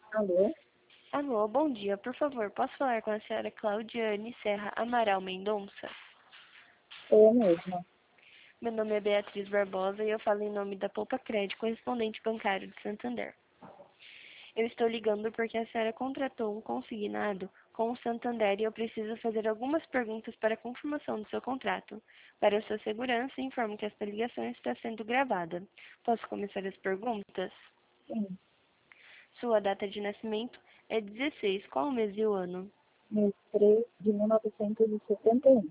Alô? Alô, bom dia. Por favor, posso falar com a senhora Claudiane Serra Amaral Mendonça? Sou eu mesma. Meu nome é Beatriz Barbosa e eu falo em nome da Poupa Crédito, correspondente bancário de Santander. Eu estou ligando porque a senhora contratou um consignado com o Santander e eu preciso fazer algumas perguntas para a confirmação do seu contrato. Para sua segurança, informo que esta ligação está sendo gravada. Posso começar as perguntas? Sim, Sua data de nascimento é 16. Qual o mês e o ano? mês 3 de 1971.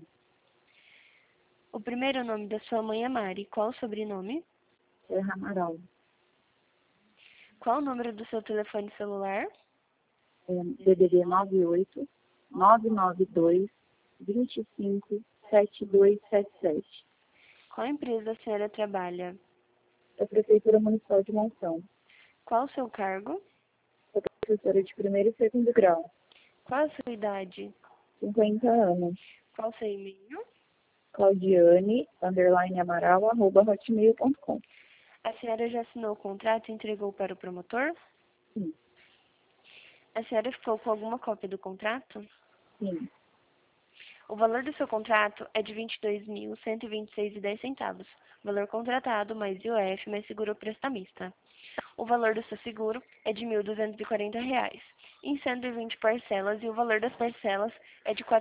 O primeiro nome da sua mãe é Mari. Qual o sobrenome? Serra Amaral. Qual o número do seu telefone celular? DDD 98 992 25 7277. Qual empresa a senhora trabalha? Da Prefeitura Municipal de Monção. Qual o seu cargo? Sou professora de primeiro e segundo grau. Qual a sua idade? 50 anos. Qual o seu e-mail? Claudiane, _Amaral, @hotmail.com. A senhora já assinou o contrato e entregou para o promotor? Sim, A senhora ficou com alguma cópia do contrato? sim. O valor do seu contrato é de R$ 22.126,10. Valor contratado mais IOF mais seguro prestamista. O valor do seu seguro é de R$ 1.240, em 120 parcelas, e o valor das parcelas é de R$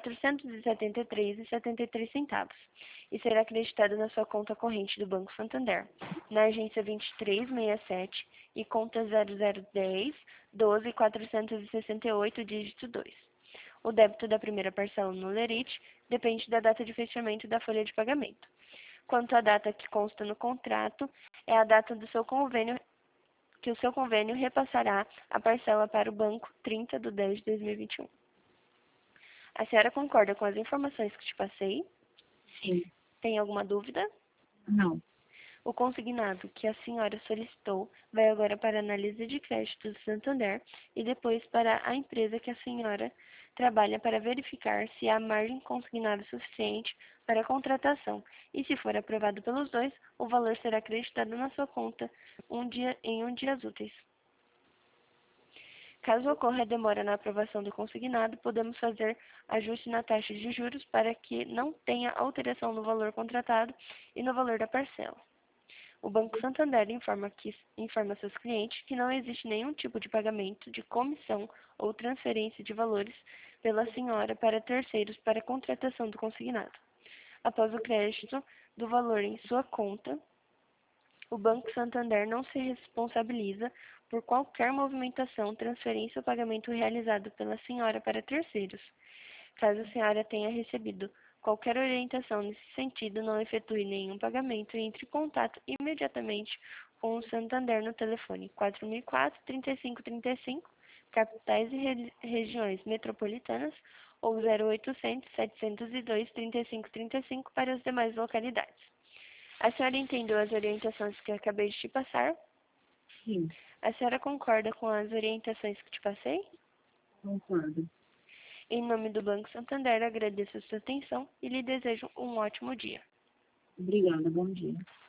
473,73, e será acreditado na sua conta corrente do Banco Santander, na agência 2367 e conta 0010 12 468, dígito 2. O débito da primeira parcela no lerite depende da data de fechamento da folha de pagamento. Quanto à data que consta no contrato, é a data do seu convênio, que o seu convênio repassará a parcela para o banco 30/10/2021. A senhora concorda com as informações que te passei? Sim. Tem alguma dúvida? Não. O consignado que a senhora solicitou vai agora para a análise de crédito do Santander e depois para a empresa que a senhora trabalha para verificar se há margem consignada suficiente para a contratação. E se for aprovado pelos dois, o valor será acreditado na sua conta em um dia úteis. Caso ocorra demora na aprovação do consignado, podemos fazer ajuste na taxa de juros para que não tenha alteração no valor contratado e no valor da parcela. O Banco Santander informa seus clientes que não existe nenhum tipo de pagamento de comissão ou transferência de valores pela senhora para terceiros para a contratação do consignado. Após o crédito do valor em sua conta, o Banco Santander não se responsabiliza por qualquer movimentação, transferência ou pagamento realizado pela senhora para terceiros. Caso a senhora tenha recebido qualquer orientação nesse sentido, não efetue nenhum pagamento e entre em contato imediatamente com o Santander no telefone 4004-3535, capitais e regiões metropolitanas, ou 0800-702-3535 para as demais localidades. A senhora entendeu as orientações que acabei de te passar? Sim, A senhora concorda com as orientações que te passei? concordo. Em nome do Banco Santander, agradeço a sua atenção e lhe desejo um ótimo dia. Obrigada, bom dia.